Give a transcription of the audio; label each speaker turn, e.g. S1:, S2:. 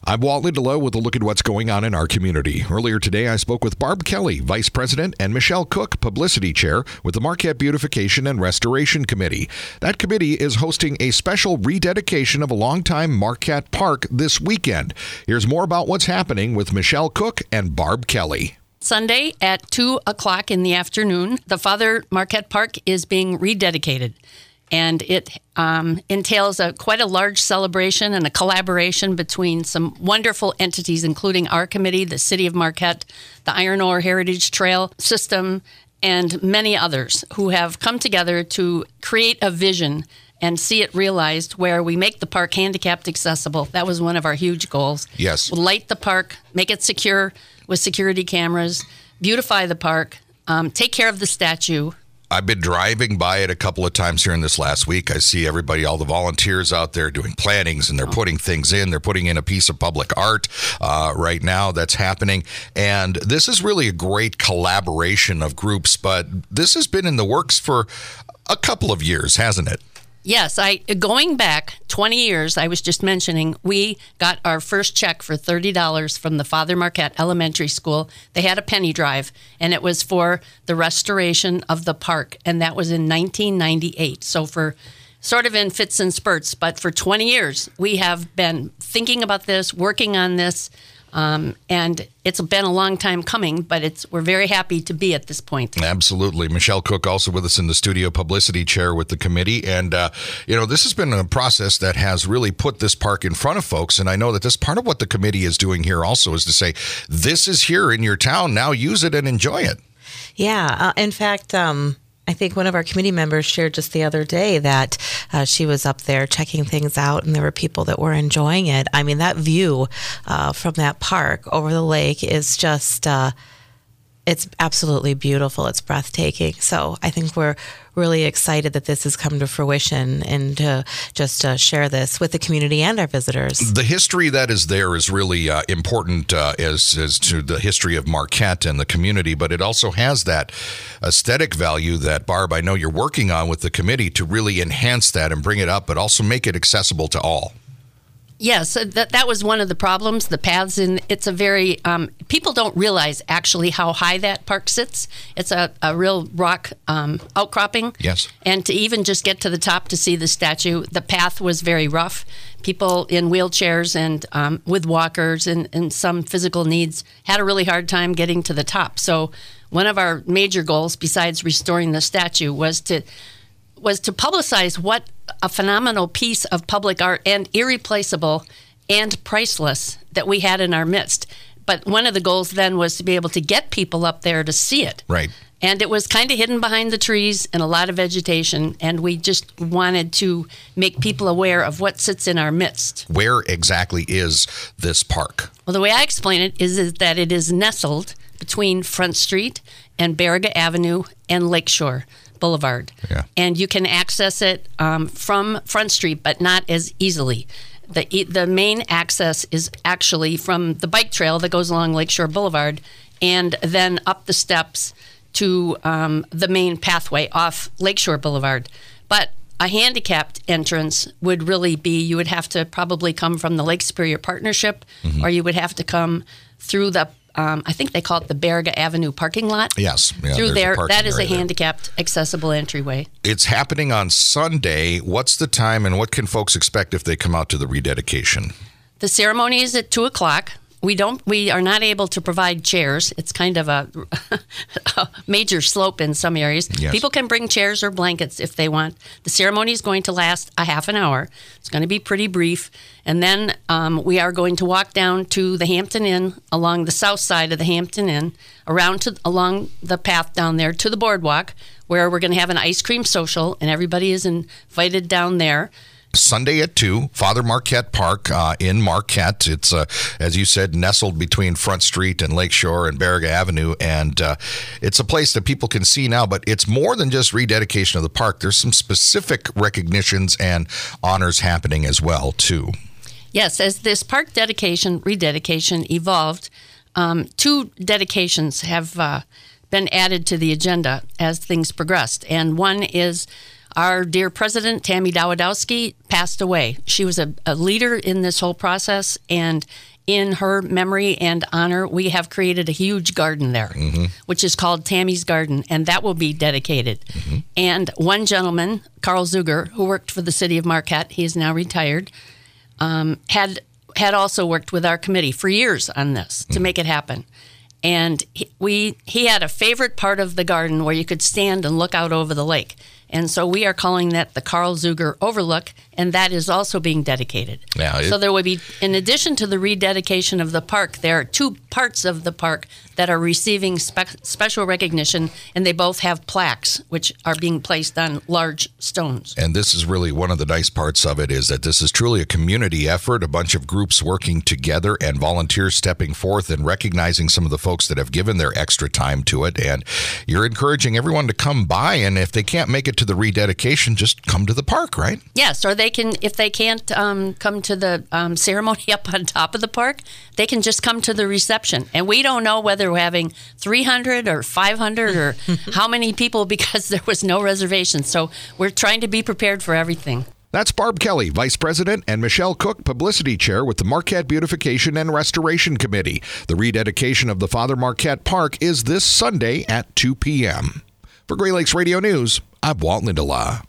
S1: I'm Walt Lindelow with a look at what's going on in our community. Earlier today, I spoke with Barb Kelly, Vice President, and Michelle Cook, Publicity Chair, with the Marquette Beautification and Restoration Committee. That committee is hosting a special rededication of a longtime Marquette park this weekend. Here's more about what's happening with Michelle Cook and Barb Kelly.
S2: Sunday at 2 o'clock in the afternoon, the Father Marquette Park is being rededicated. And it entails quite a large celebration and a collaboration between some wonderful entities, including our committee, the City of Marquette, the Iron Ore Heritage Trail System, and many others who have come together to create a vision and see it realized where we make the park handicapped accessible. That was one of our huge goals.
S1: Yes.
S2: We'll light the park, make it secure with security cameras, beautify the park, take care of the statue.
S1: I've been driving by it a couple of times here in this last week. I see everybody, all the volunteers out there doing plantings, and they're putting things in. They're putting in a piece of public art right now that's happening. And this is really a great collaboration of groups, but this has been in the works for a couple of years, hasn't it?
S2: Yes, going back 20 years, I was just mentioning, we got our first check for $30 from the Father Marquette Elementary School. They had a penny drive, and it was for the restoration of the park, and that was in 1998. So for sort of in fits and spurts, but for 20 years, we have been thinking about this, working on this, and it's been a long time coming, but we're very happy to be at this point.
S1: Absolutely. Michelle Cook also with us in the studio, Publicity Chair with the committee. And, this has been a process that has really put this park in front of folks. And I know that this part of what the committee is doing here also is to say, this is here in your town. Now use it and enjoy it.
S3: Yeah. In fact, I think one of our committee members shared just the other day that she was up there checking things out, and there were people that were enjoying it. I mean, that view from that park over the lake is just, it's absolutely beautiful. It's breathtaking. So I think we're really excited that this has come to fruition, and to just share this with the community and our visitors.
S1: The history that is there is really important as to the history of Marquette and the community, but it also has that aesthetic value that, Barb, I know you're working on with the committee to really enhance that and bring it up, but also make it accessible to all.
S2: Yes, that was one of the problems, the paths, and it's a very, people don't realize actually how high that park sits. It's a real rock outcropping.
S1: Yes.
S2: And to even just get to the top to see the statue, the path was very rough. People in wheelchairs and with walkers and some physical needs had a really hard time getting to the top. So one of our major goals, besides restoring the statue, was to publicize what a phenomenal piece of public art, and irreplaceable and priceless, that we had in our midst. But one of the goals then was to be able to get people up there to see it.
S1: Right.
S2: And it was kind of hidden behind the trees and a lot of vegetation, and we just wanted to make people aware of what sits in our midst.
S1: Where exactly is this park?
S2: Well, the way I explain it is that it is nestled between Front Street and Baraga Avenue and Lakeshore Boulevard.
S1: Yeah.
S2: And you can access it from Front Street, but not as easily. The main access is actually from the bike trail that goes along Lakeshore Boulevard, and then up the steps to the main pathway off Lakeshore Boulevard. But a handicapped entrance would really be, you would have to probably come from the Lake Superior Partnership, or you would have to come through the I think they call it the Baraga Avenue parking lot.
S1: Yes. Yeah,
S2: through there. That is a
S1: there.
S2: handicapped accessible entryway.
S1: It's happening on Sunday. What's the time, and what can folks expect if they come out to the rededication?
S2: The ceremony is at 2 o'clock. We are not able to provide chairs. It's kind of a major slope in some areas.
S1: Yes.
S2: People can bring chairs or blankets if they want. The ceremony is going to last a half an hour. It's going to be pretty brief. And then we are going to walk down to the Hampton Inn, along the south side of the Hampton Inn, along the path down there to the boardwalk, where we're going to have an ice cream social, and everybody is invited down there.
S1: Sunday at 2, Father Marquette Park in Marquette. It's, as you said, nestled between Front Street and Lakeshore and Baraga Avenue. And it's a place that people can see now, but it's more than just rededication of the park. There's some specific recognitions and honors happening as well, too.
S2: Yes, as this park rededication evolved, 2 dedications have been added to the agenda as things progressed. And one is our dear president, Tammy Dawidowski, passed away. She was a leader in this whole process, and in her memory and honor, we have created a huge garden there, which is called Tammy's Garden, and that will be dedicated. And one gentleman, Carl Zuger, who worked for the city of Marquette, he is now retired, had also worked with our committee for years on this to make it happen. And he had a favorite part of the garden where you could stand and look out over the lake. And so we are calling that the Carl Zuger Overlook, and that is also being dedicated.
S1: Yeah,
S2: so there will be, in addition to the rededication of the park, there are 2 parts of the park that are receiving special recognition, and they both have plaques, which are being placed on large stones.
S1: And this is really one of the nice parts of it, is that this is truly a community effort, a bunch of groups working together and volunteers stepping forth and recognizing some of the folks that have given their extra time to it. And you're encouraging everyone to come by, and if they can't make it to the rededication, just come to the park, right?
S2: Yes, or they can, if they can't come to the ceremony up on top of the park, they can just come to the reception. And we don't know whether we're having 300 or 500 or how many people, because there was no reservation. So we're trying to be prepared for everything.
S1: That's Barb Kelly, Vice President, and Michelle Cook, Publicity Chair with the Marquette Beautification and Restoration Committee. The rededication of the Father Marquette Park is this Sunday at 2 p.m. For Great Lakes Radio News, I'm Walt Lindelau.